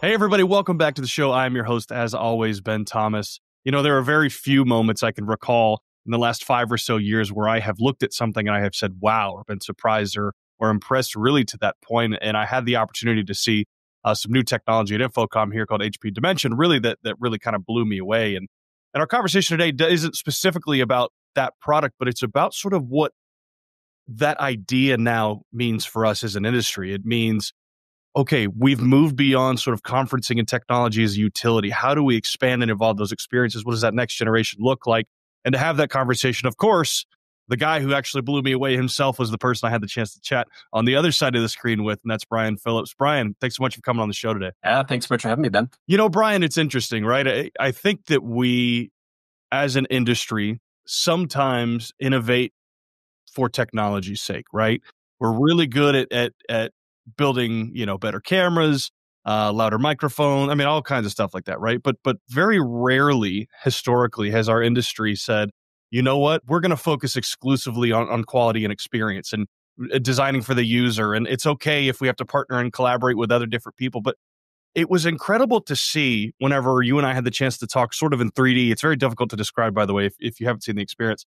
Hey, everybody, welcome back to the show. I'm your host, as always, Ben Thomas. You know, there are very few moments I can recall in the last 5 or so years where I have looked at something and I have said, wow, or been surprised or impressed really to that point. And I had the opportunity to see some new technology at Infocom here called HP Dimension, really that really kind of blew me away. And our conversation today isn't specifically about that product, but it's about sort of what that idea now means for us as an industry. It means, okay, we've moved beyond sort of conferencing and technology as a utility. How do we expand and evolve those experiences? What does that next generation look like? And to have that conversation, of course, the guy who actually blew me away himself was the person I had the chance to chat on the other side of the screen with, and that's Brian Phillips. Brian, thanks so much for coming on the show today. Thanks so much for having me, Ben. You know, Brian, it's interesting, right? I think that we, as an industry, sometimes innovate for technology's sake, right? We're really good at building, you know, better cameras, louder microphone. I mean, all kinds of stuff like that, right? But very rarely, historically, has our industry said, you know what, we're going to focus exclusively on quality and experience and designing for the user. And it's okay if we have to partner and collaborate with other different people. But it was incredible to see whenever you and I had the chance to talk sort of in 3D. It's very difficult to describe, by the way, if you haven't seen the experience,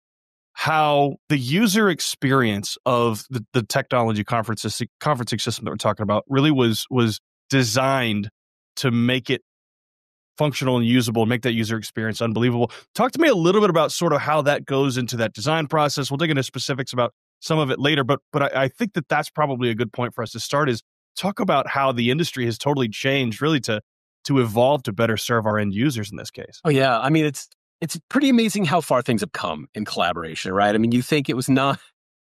how the user experience of the technology conferencing system that we're talking about really was designed to make it functional and usable and make that user experience unbelievable. Talk to me a little bit about sort of how that goes into that design process. We'll dig into specifics about some of it later, but I think that that's probably a good point for us to start is talk about how the industry has totally changed really to evolve to better serve our end users in this case. Oh, yeah. I mean, it's pretty amazing how far things have come in collaboration, right? I mean, you think it was not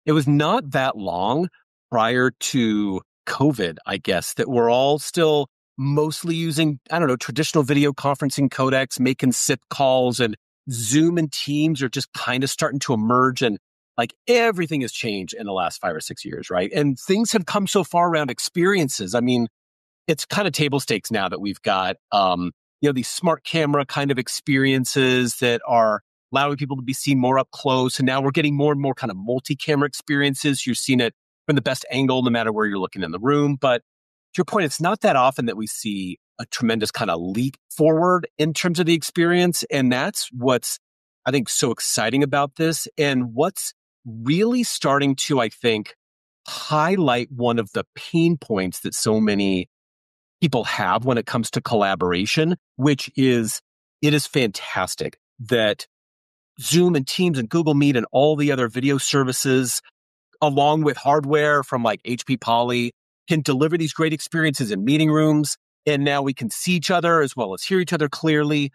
that long prior to COVID, I guess, that we're all still mostly using, I don't know, traditional video conferencing codecs, making SIP calls, and Zoom and Teams are just kind of starting to emerge. And like everything has changed in the last 5 or 6 years, right? And things have come so far around experiences. I mean, it's kind of table stakes now that we've got, these smart camera kind of experiences that are allowing people to be seen more up close. And now we're getting more and more kind of multi-camera experiences. You're seeing it from the best angle, no matter where you're looking in the room. But to your point, it's not that often that we see a tremendous kind of leap forward in terms of the experience. And that's what's, I think, so exciting about this. And what's really starting to, I think, highlight one of the pain points that so many people have when it comes to collaboration, which is, it is fantastic that Zoom and Teams and Google Meet and all the other video services, along with hardware from like HP Poly, can deliver these great experiences in meeting rooms. And now we can see each other as well as hear each other clearly.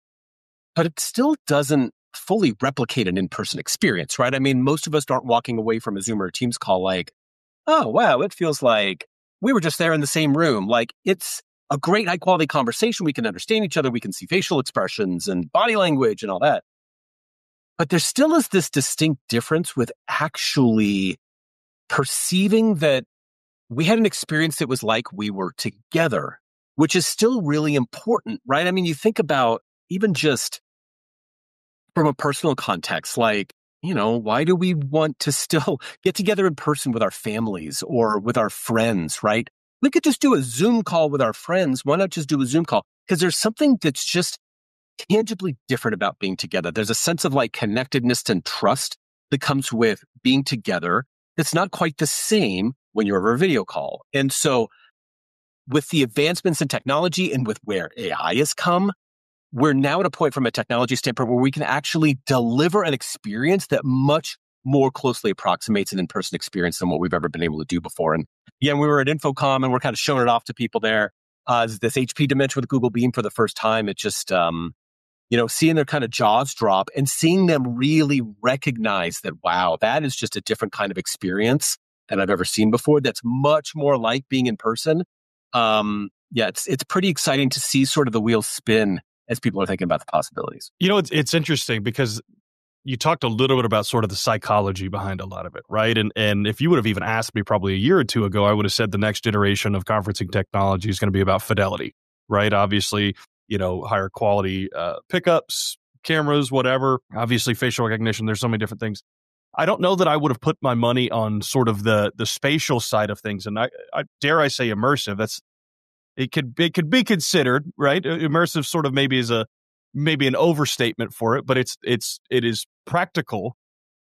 But it still doesn't fully replicate an in-person experience, right? I mean, most of us aren't walking away from a Zoom or a Teams call like, oh, wow, it feels like we were just there in the same room. Like, it's a great high quality conversation. We can understand each other. We can see facial expressions and body language and all that. But there still is this distinct difference with actually perceiving that we had an experience that was like we were together, which is still really important, right? I mean, you think about even just from a personal context, like, you know, why do we want to still get together in person with our families or with our friends, right? We could just do a Zoom call with our friends. Why not just do a Zoom call? Because there's something that's just tangibly different about being together. There's a sense of like connectedness and trust that comes with being together that's not quite the same when you're over a video call. And so with the advancements in technology and with where AI has come, we're now at a point from a technology standpoint where we can actually deliver an experience that much more closely approximates an in-person experience than what we've ever been able to do before. And again, we were at Infocom and we're kind of showing it off to people there. This HP Dimension with Google Beam for the first time. It just, seeing their kind of jaws drop and seeing them really recognize that, wow, that is just a different kind of experience than I've ever seen before. That's much more like being in person. It's pretty exciting to see sort of the wheels spin as people are thinking about the possibilities. You know, it's interesting because you talked a little bit about sort of the psychology behind a lot of it, right? And if you would have even asked me probably a year or two ago, I would have said the next generation of conferencing technology is going to be about fidelity, right? Obviously, higher quality pickups, cameras, whatever. Obviously, facial recognition. There's so many different things. I don't know that I would have put my money on sort of the spatial side of things. And I dare I say immersive. it could be considered, right? Immersive sort of maybe an overstatement for it, but it is practical.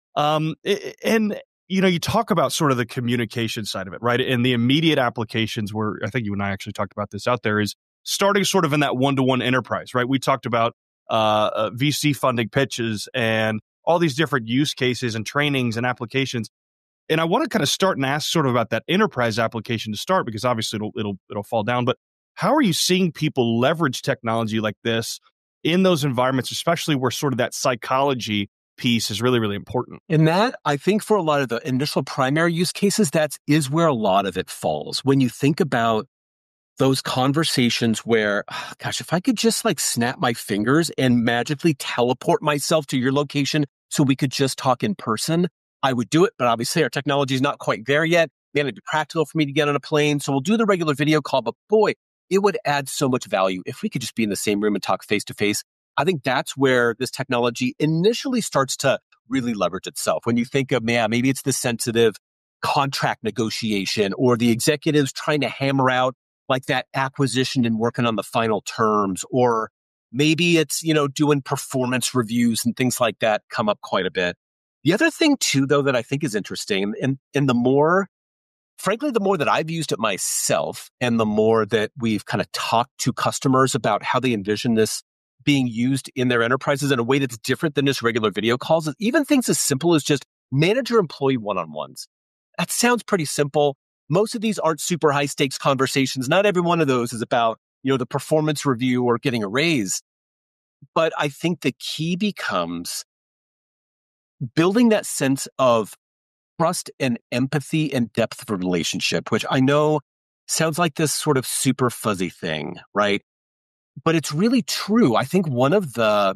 And you talk about sort of the communication side of it, right? And the immediate applications where I think you and I actually talked about this out there is starting sort of in that one-to-one enterprise, right? We talked about VC funding pitches and all these different use cases and trainings and applications. And I want to kind of start and ask sort of about that enterprise application to start, because obviously it'll fall down. But how are you seeing people leverage technology like this in those environments, especially where sort of that psychology piece is really, really important? And that, I think, for a lot of the initial primary use cases, that is where a lot of it falls. When you think about those conversations where, gosh, if I could just like snap my fingers and magically teleport myself to your location so we could just talk in person, I would do it. But obviously our technology is not quite there yet. Man, it'd be practical for me to get on a plane. So we'll do the regular video call. But boy, it would add so much value if we could just be in the same room and talk face to face. I think that's where this technology initially starts to really leverage itself. When you think of, man, maybe it's the sensitive contract negotiation or the executives trying to hammer out like that acquisition and working on the final terms, or maybe it's, doing performance reviews and things like that come up quite a bit. The other thing too, though, that I think is interesting, and the more that I've used it myself and the more that we've kind of talked to customers about how they envision this being used in their enterprises in a way that's different than just regular video calls, even things as simple as just manager-employee one-on-ones. That sounds pretty simple. Most of these aren't super high stakes conversations. Not every one of those is about, the performance review or getting a raise. But I think the key becomes building that sense of trust and empathy and depth of a relationship, which I know sounds like this sort of super fuzzy thing, right? But it's really true. I think one of the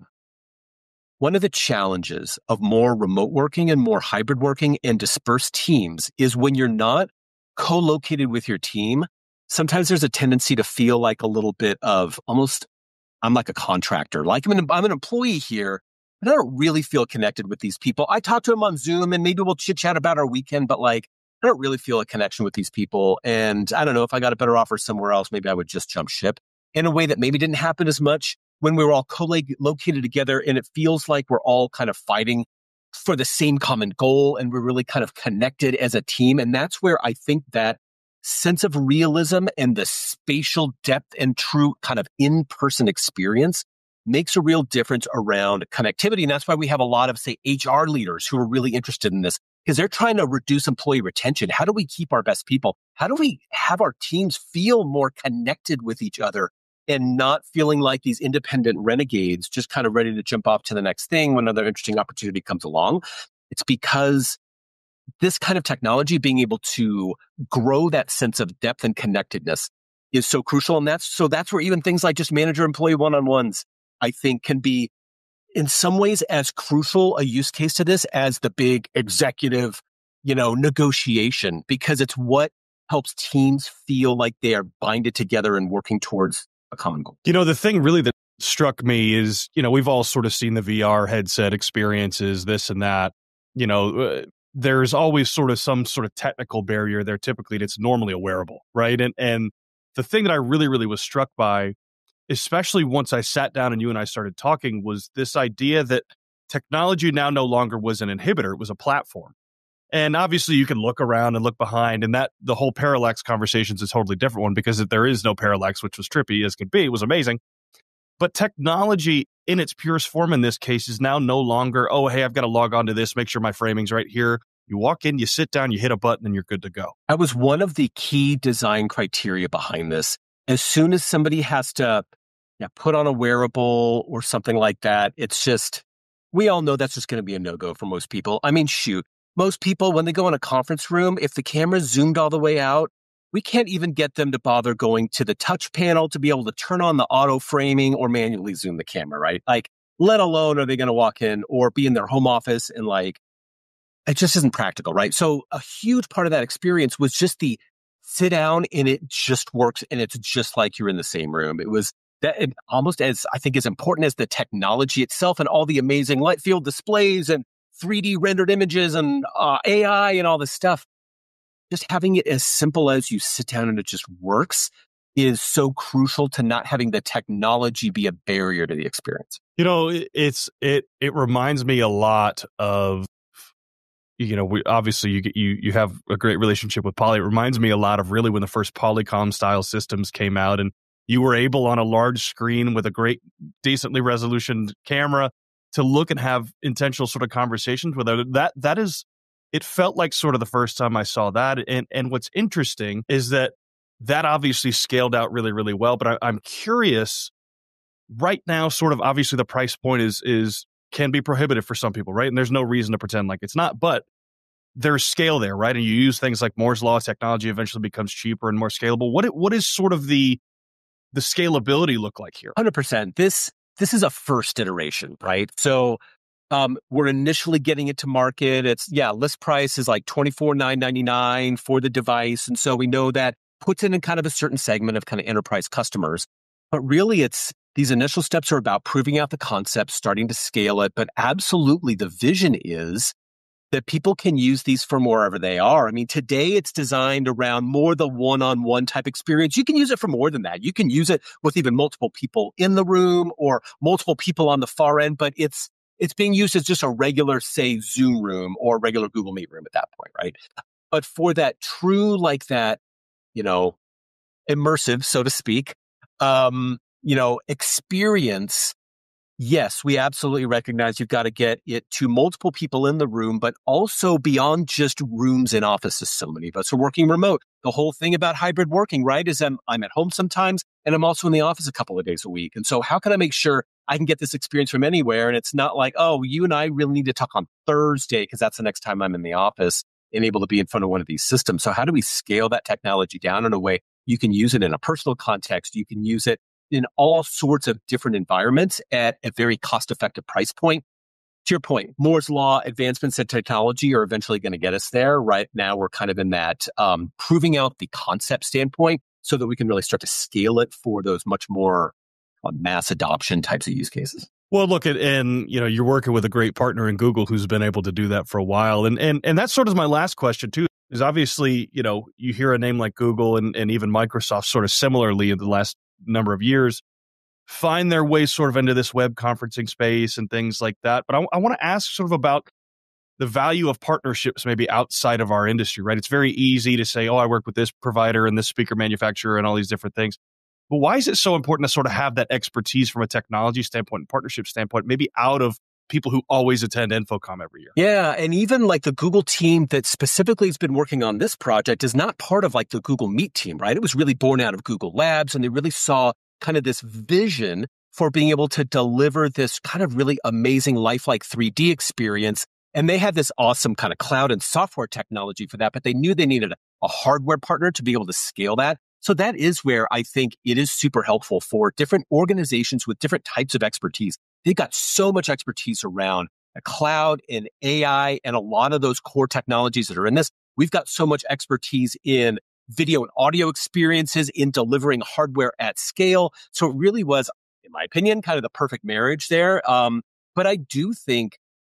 challenges of more remote working and more hybrid working and dispersed teams is when you're not co-located with your team, sometimes there's a tendency to feel like a little bit of almost, I'm like a contractor. Like I'm an employee here, but I don't really feel connected with these people. I talk to them on Zoom and maybe we'll chit chat about our weekend, but like, I don't really feel a connection with these people. And I don't know, if I got a better offer somewhere else, maybe I would just jump ship in a way that maybe didn't happen as much when we were all co-located together. And it feels like we're all kind of fighting for the same common goal and we're really kind of connected as a team. And that's where I think that sense of realism and the spatial depth and true kind of in-person experience makes a real difference around connectivity. And that's why we have a lot of, say, HR leaders who are really interested in this, because they're trying to reduce employee retention. How do we keep our best people? How do we have our teams feel more connected with each other and not feeling like these independent renegades just kind of ready to jump off to the next thing when another interesting opportunity comes along? It's because this kind of technology, being able to grow that sense of depth and connectedness, is so crucial. And that's where even things like just manager-employee one-on-ones, I think, can be in some ways as crucial a use case to this as the big executive, negotiation, because it's what helps teams feel like they are binded together and working towards a common goal. The thing really that struck me is, we've all sort of seen the VR headset experiences, this and that. There's always sort of some sort of technical barrier there. Typically, it's normally a wearable, right? And the thing that I really, really was struck by, especially once I sat down and you and I started talking, was this idea that technology now no longer was an inhibitor, it was a platform. And obviously you can look around and look behind, and that the whole parallax conversation is a totally different one, because there is no parallax, which was trippy as could be. It was amazing. But technology in its purest form in this case is now no longer, oh, hey, I've got to log on to this, make sure my framing's right here. You walk in, you sit down, you hit a button, and you're good to go. That was one of the key design criteria behind this. As soon as somebody has to put on a wearable or something like that, it's just, we all know that's just going to be a no-go for most people. I mean, shoot, most people, when they go in a conference room, if the camera's zoomed all the way out, we can't even get them to bother going to the touch panel to be able to turn on the auto framing or manually zoom the camera, right? Like, let alone are they going to walk in or be in their home office and it just isn't practical, right? So a huge part of that experience was just the sit down and it just works and it's just like you're in the same room. It was that almost as, I think, as important as the technology itself and all the amazing light field displays and 3D rendered images and AI and all this stuff. Just having it as simple as you sit down and it just works is so crucial to not having the technology be a barrier to the experience. It reminds me a lot of, we obviously you have a great relationship with Poly. It reminds me a lot of really when the first Polycom style systems came out, and you were able on a large screen with a great, decently resolutioned camera to look and have intentional sort of conversations with other. It felt like sort of the first time I saw that. And what's interesting is that obviously scaled out really, really well. But I'm curious right now, sort of obviously the price point is can be prohibitive for some people, right? And there's no reason to pretend like it's not, but there's scale there, right? And you use things like Moore's Law, technology eventually becomes cheaper and more scalable. What is sort of the scalability look like here? 100%. This is a first iteration, right? So we're initially getting it to market. List price is like $24,999 for the device. And so we know that puts it in kind of a certain segment of kind of enterprise customers. But really, these initial steps are about proving out the concept, starting to scale it. But absolutely, the vision is that people can use these from wherever they are. I mean, today it's designed around more the one-on-one type experience. You can use it for more than that. You can use it with even multiple people in the room or multiple people on the far end, but it's being used as just a regular, say, Zoom room or regular Google Meet room at that point, right? But for that true, like that, immersive, so to speak, experience, yes, we absolutely recognize you've got to get it to multiple people in the room, but also beyond just rooms in offices. So many of us are working remote. The whole thing about hybrid working, right, is I'm at home sometimes and I'm also in the office a couple of days a week. And so how can I make sure I can get this experience from anywhere? And it's not like, oh, you and I really need to talk on Thursday because that's the next time I'm in the office and able to be in front of one of these systems. So how do we scale that technology down in a way you can use it in a personal context? You can use it in all sorts of different environments at a very cost-effective price point. To your point, Moore's Law, advancements in technology are eventually going to get us there. Right now, we're kind of in that proving out the concept standpoint so that we can really start to scale it for those much more mass adoption types of use cases. Well, look, you're working with a great partner in Google who's been able to do that for a while. And that's sort of my last question, too, is obviously, you hear a name like Google and even Microsoft sort of similarly in the last number of years find their way sort of into this web conferencing space and things like that. But I want to ask sort of about the value of partnerships maybe outside of our industry, right? It's very easy to say, oh, I work with this provider and this speaker manufacturer and all these different things. But why is it so important to sort of have that expertise from a technology standpoint and partnership standpoint, maybe out of people who always attend InfoComm every year? Yeah. And even like the Google team that specifically has been working on this project is not part of like the Google Meet team, right? It was really born out of Google Labs, and they really saw kind of this vision for being able to deliver this kind of really amazing lifelike 3D experience. And they had this awesome kind of cloud and software technology for that, but they knew they needed a hardware partner to be able to scale that. So that is where I think it is super helpful for different organizations with different types of expertise. They've got so much expertise around the cloud and AI and a lot of those core technologies that are in this. We've got so much expertise in video and audio experiences, in delivering hardware at scale. So it really was, in my opinion, kind of the perfect marriage there. But I do think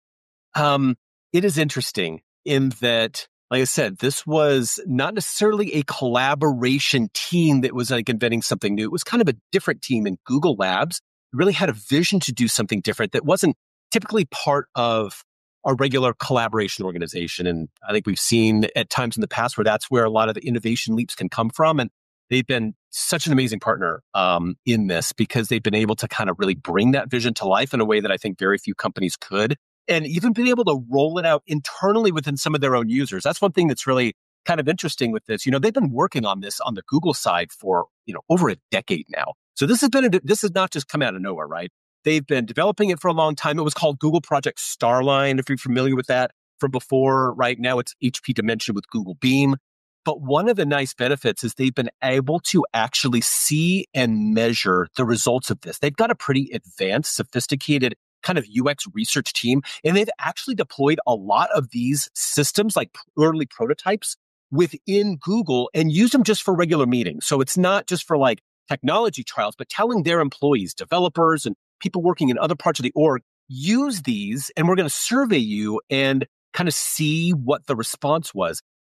it is interesting in that, like I said, this was not necessarily a collaboration team that was like inventing something new. It was kind of a different team in Google Labs. It really had a vision to do something different that wasn't typically part of a regular collaboration organization. And I think we've seen at times in the past where that's where a lot of the innovation leaps can come from. And they've been such an amazing partner in this because they've been able to kind of really bring that vision to life in a way that I think very few companies could. And even been able to roll it out internally within some of their own users. That's one thing that's really kind of interesting with this. They've been working on this on the Google side for, over a decade now. So this has not just come out of nowhere, right? They've been developing it for a long time. It was called Google Project Starline, if you're familiar with that from before. Right now it's HP Dimension with Google Beam. But one of the nice benefits is they've been able to actually see and measure the results of this. They've got a pretty advanced, sophisticated kind of UX research team, and they've actually deployed a lot of these systems, like early prototypes within Google, and used them just for regular meetings. So it's not just for like technology trials, but telling their employees, developers, and people working in other parts of the org, use these, and we're going to survey you and kind of see what the response was.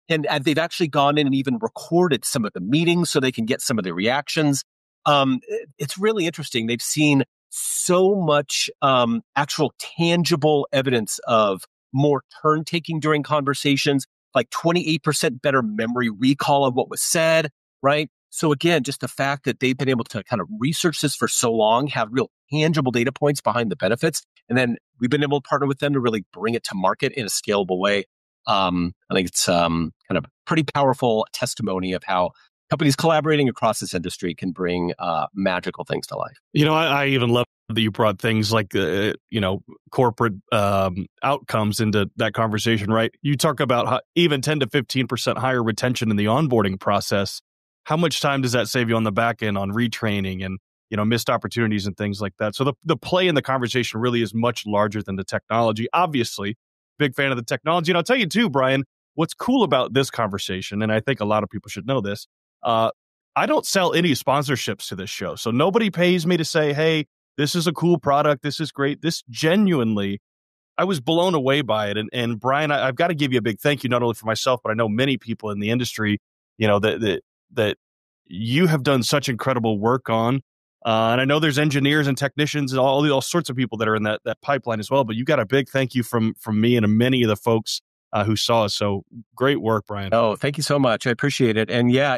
And they've actually gone in and even recorded some of the meetings so they can get some of the reactions. It's really interesting. They've seen so much actual tangible evidence of more turn taking during conversations, like 28% better memory recall of what was said, right? So again, just the fact that they've been able to kind of research this for so long, have real tangible data points behind the benefits, and then we've been able to partner with them to really bring it to market in a scalable way. I think it's kind of pretty powerful testimony of how companies collaborating across this industry can bring magical things to life. I even love that you brought things like, corporate outcomes into that conversation, right? You talk about how even 10 to 15% higher retention in the onboarding process. How much time does that save you on the back end on retraining and, missed opportunities and things like that? So the play in the conversation really is much larger than the technology. Obviously, big fan of the technology. And I'll tell you too, Brian, what's cool about this conversation, and I think a lot of people should know this, I don't sell any sponsorships to this show. So nobody pays me to say, hey, this is a cool product. This is great. This genuinely, I was blown away by it. And Brian, I've got to give you a big thank you, not only for myself, but I know many people in the industry, that you have done such incredible work on. And I know there's engineers and technicians and all sorts of people that are in that pipeline as well. But you got a big thank you from me and many of the folks who saw us. So great work, Brian. Oh, thank you so much. I appreciate it. And yeah,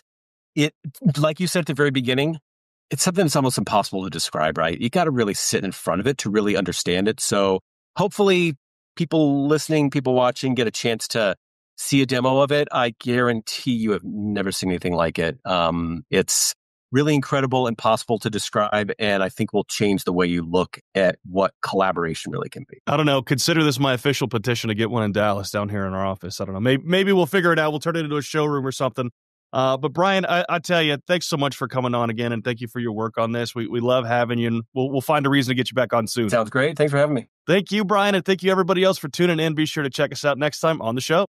it like you said at the very beginning, it's something that's almost impossible to describe, right? You got to really sit in front of it to really understand it. So hopefully people listening, people watching get a chance to see a demo of it. I guarantee you have never seen anything like it. It's really incredible, impossible to describe, and I think will change the way you look at what collaboration really can be. I don't know. Consider this my official petition to get one in Dallas down here in our office. I don't know. Maybe we'll figure it out. We'll turn it into a showroom or something. But Brian, I tell you, thanks so much for coming on again, and thank you for your work on this. We love having you, and we'll find a reason to get you back on soon. Sounds great. Thanks for having me. Thank you, Brian, and thank you everybody else for tuning in. Be sure to check us out next time on the show.